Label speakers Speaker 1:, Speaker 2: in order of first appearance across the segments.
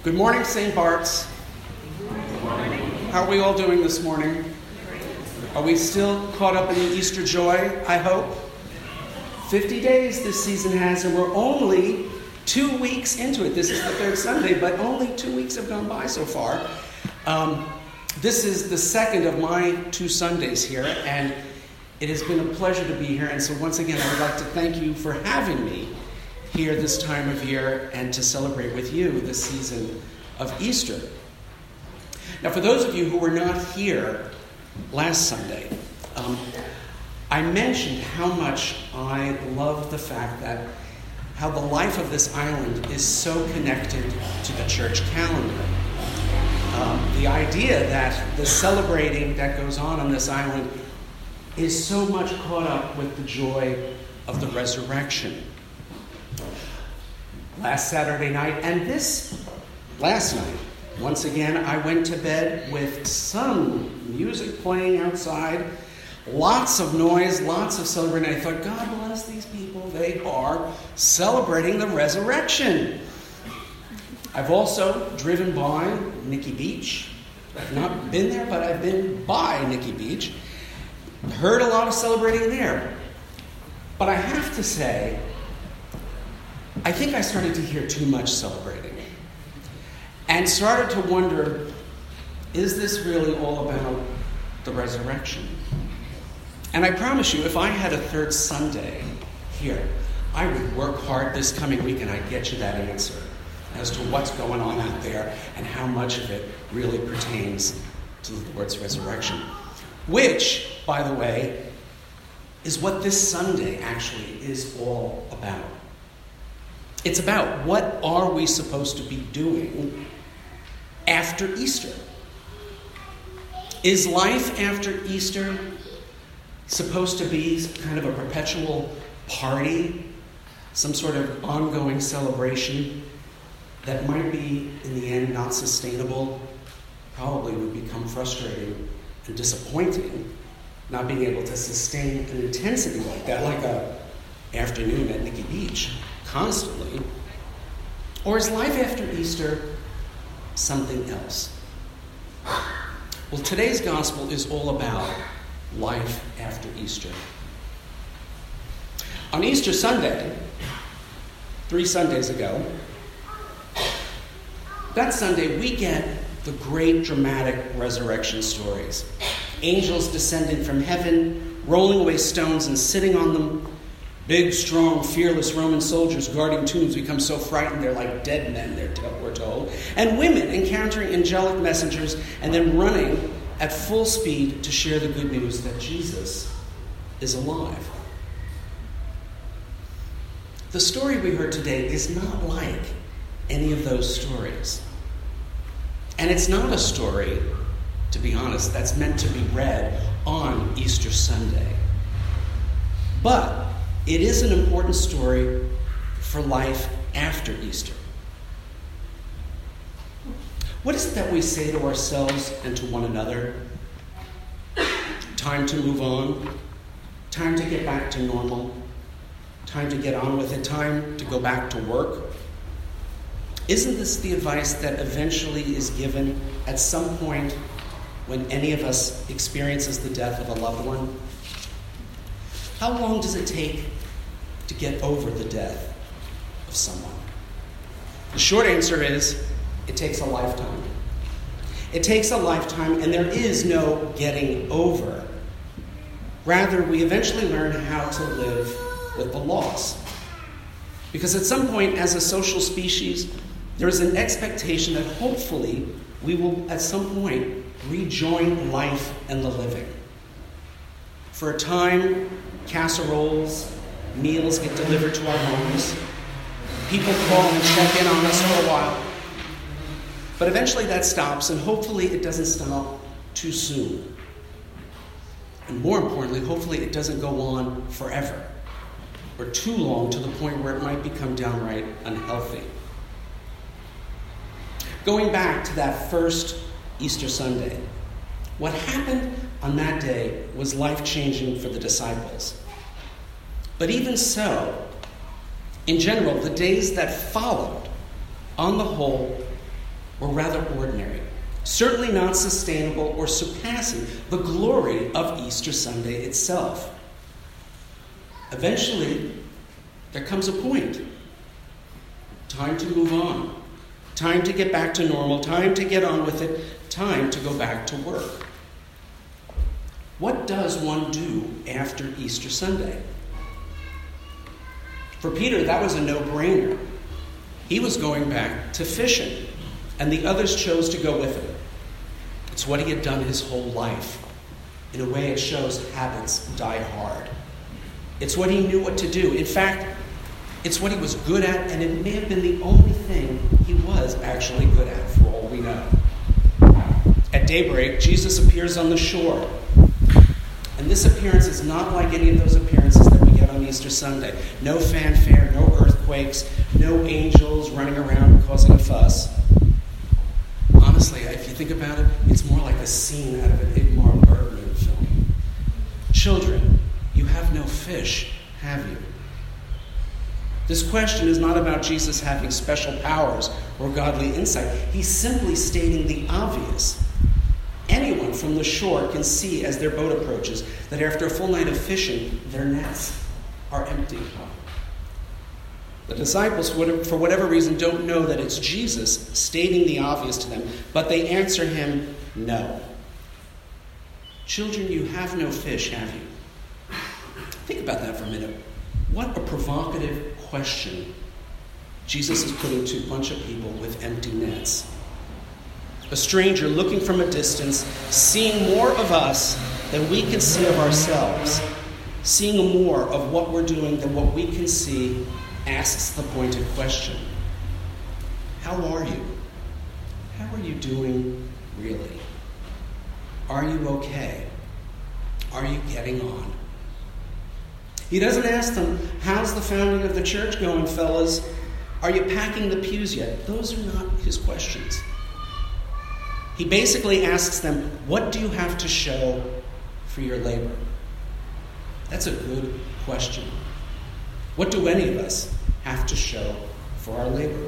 Speaker 1: Good morning, St. Bart's.
Speaker 2: Good morning.
Speaker 1: How are we all doing this morning? Are we still caught up in the Easter joy, I hope? 50 days this season has, and we're only 2 weeks into it. This is the third Sunday, but only 2 weeks have gone by so far. This is the second of my 2 Sundays here, and it has been a pleasure to be here. And so once again, I would like to thank you for having me here this time of year and to celebrate with you this season of Easter. Now, for those of you who were not here last Sunday, I mentioned how much I love the fact that how the life of this island is so connected to the church calendar. The idea that the celebrating that goes on this island is so much caught up with the joy of the resurrection. Last Saturday night and last night, once again, I went to bed with some music playing outside, lots of noise, lots of celebrating. I thought, God bless these people. They are celebrating the resurrection. I've also driven by Nikki Beach. I've not been there, but I've been by Nikki Beach. Heard a lot of celebrating there. But I have to say, I think I started to hear too much celebrating and started to wonder, is this really all about the resurrection? And I promise you, if I had a third Sunday here, I would work hard this coming week and I'd get you that answer as to what's going on out there and how much of it really pertains to the Lord's resurrection. Which, by the way, is what this Sunday actually is all about. It's about what are we supposed to be doing after Easter? Is life after Easter supposed to be kind of a perpetual party, some sort of ongoing celebration that might be, in the end, not sustainable, probably would become frustrating and disappointing, not being able to sustain an intensity like that, like an afternoon at Nikki Beach, constantly? Or is life after Easter something else? Well, today's gospel is all about life after Easter. On Easter Sunday, 3 Sundays ago, that Sunday we get the great dramatic resurrection stories. Angels descending from heaven, rolling away stones and sitting on them. Big, strong, fearless Roman soldiers guarding tombs become so frightened they're like dead men, we're told. And women encountering angelic messengers and then running at full speed to share the good news that Jesus is alive. The story we heard today is not like any of those stories. And it's not a story, to be honest, that's meant to be read on Easter Sunday. But it is an important story for life after Easter. What is it that we say to ourselves and to one another? Time to move on. Time to get back to normal. Time to get on with it. Time to go back to work. Isn't this the advice that eventually is given at some point when any of us experiences the death of a loved one? How long does it take to get over the death of someone? The short answer is, it takes a lifetime. It takes a lifetime, and there is no getting over. Rather, we eventually learn how to live with the loss. Because at some point, as a social species, there is an expectation that hopefully we will at some point rejoin life and the living. For a time, casseroles, meals get delivered to our homes. People call and check in on us for a while. But eventually that stops, and hopefully it doesn't stop too soon. And more importantly, hopefully it doesn't go on forever or too long to the point where it might become downright unhealthy. Going back to that first Easter Sunday, what happened on that day was life-changing for the disciples. But even so, in general, the days that followed, on the whole, or rather ordinary, certainly not sustainable or surpassing the glory of Easter Sunday itself. Eventually, there comes a point. Time to move on. Time to get back to normal. Time to get on with it. Time to go back to work. What does one do after Easter Sunday? For Peter, that was a no-brainer. He was going back to fishing, and the others chose to go with him. It's what he had done his whole life. In a way, it shows habits die hard. It's what he knew what to do. In fact, it's what he was good at, and it may have been the only thing he was actually good at, for all we know. At daybreak, Jesus appears on the shore. And this appearance is not like any of those appearances that we get on Easter Sunday. No fanfare, no earthquakes, no angels running around causing a fuss. Honestly, if you think about it, it's more like a scene out of an Ingmar Bergman film. Children, you have no fish, have you? This question is not about Jesus having special powers or godly insight. He's simply stating the obvious. Anyone from the shore can see as their boat approaches that after a full night of fishing, their nets are empty. The disciples, for whatever reason, don't know that it's Jesus stating the obvious to them, but they answer him, no. Children, you have no fish, have you? Think about that for a minute. What a provocative question Jesus is putting to a bunch of people with empty nets. A stranger looking from a distance, seeing more of us than we can see of ourselves, seeing more of what we're doing than what we can see, asks the pointed question. How are you? How are you doing really? Are you okay? Are you getting on? He doesn't ask them, how's the founding of the church going, fellas? Are you packing the pews yet? Those are not his questions. He basically asks them, what do you have to show for your labor? That's a good question. What do any of us have to show for our labor?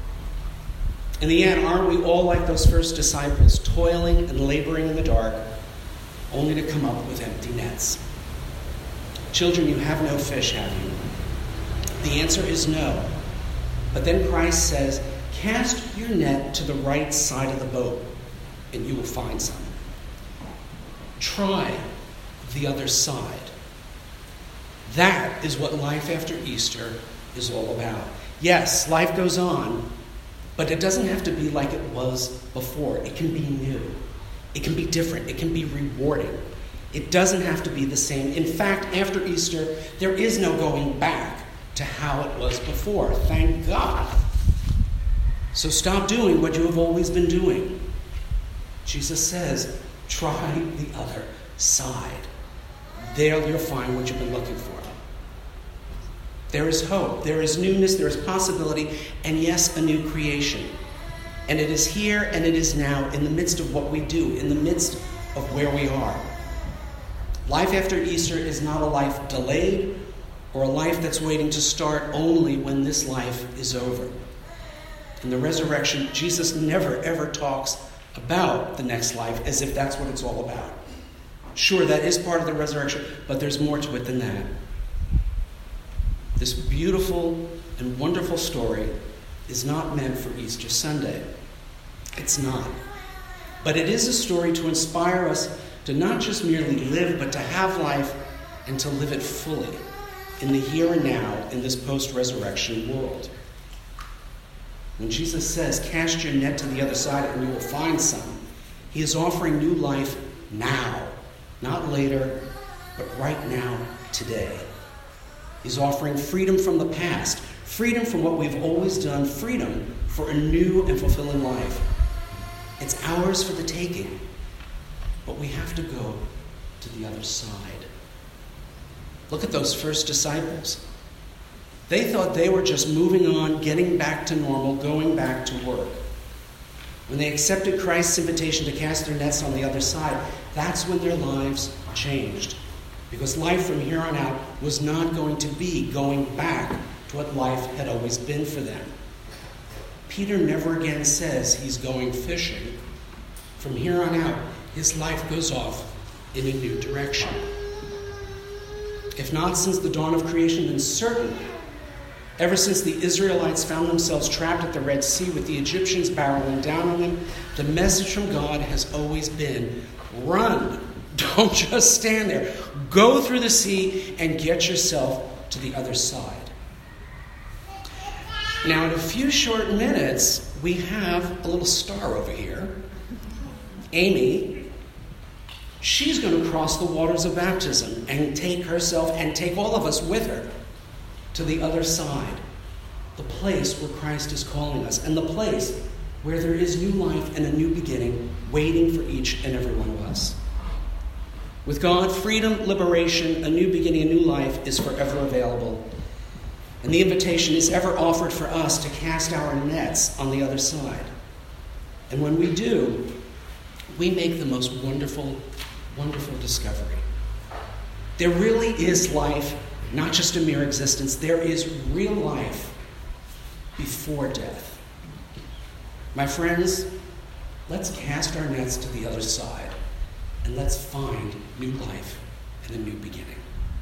Speaker 1: In the end, aren't we all like those first disciples, toiling and laboring in the dark, only to come up with empty nets? Children, you have no fish, have you? The answer is no. But then Christ says, cast your net to the right side of the boat, and you will find some. Try the other side. That is what life after Easter is all about. Yes, life goes on, but it doesn't have to be like it was before. It can be new. It can be different. It can be rewarding. It doesn't have to be the same. In fact, after Easter, there is no going back to how it was before. Thank God. So stop doing what you have always been doing. Jesus says, try the other side. There you'll find what you've been looking for. There is hope, there is newness, there is possibility, and yes, a new creation. And it is here and it is now, in the midst of what we do, in the midst of where we are. Life after Easter is not a life delayed or a life that's waiting to start only when this life is over. In the resurrection, Jesus never ever talks about the next life as if that's what it's all about. Sure, that is part of the resurrection, but there's more to it than that. This beautiful and wonderful story is not meant for Easter Sunday. It's not. But it is a story to inspire us to not just merely live, but to have life and to live it fully in the here and now in this post-resurrection world. When Jesus says, cast your net to the other side and you will find some, he is offering new life now, not later, but right now, today. He's offering freedom from the past, freedom from what we've always done, freedom for a new and fulfilling life. It's ours for the taking, but we have to go to the other side. Look at those first disciples. They thought they were just moving on, getting back to normal, going back to work. When they accepted Christ's invitation to cast their nets on the other side, that's when their lives changed. Because life from here on out was not going to be going back to what life had always been for them. Peter never again says he's going fishing. From here on out, his life goes off in a new direction. If not since the dawn of creation, then certainly ever since the Israelites found themselves trapped at the Red Sea with the Egyptians barreling down on them, the message from God has always been, run. Don't just stand there. Go through the sea and get yourself to the other side. Now, in a few short minutes, we have a little star over here. Amy, she's going to cross the waters of baptism and take herself and take all of us with her to the other side, the place where Christ is calling us, and the place where there is new life and a new beginning waiting for each and every one of us. With God, freedom, liberation, a new beginning, a new life is forever available. And the invitation is ever offered for us to cast our nets on the other side. And when we do, we make the most wonderful, wonderful discovery. There really is life, not just a mere existence. There is real life before death. My friends, let's cast our nets to the other side and let's find new life and a new beginning.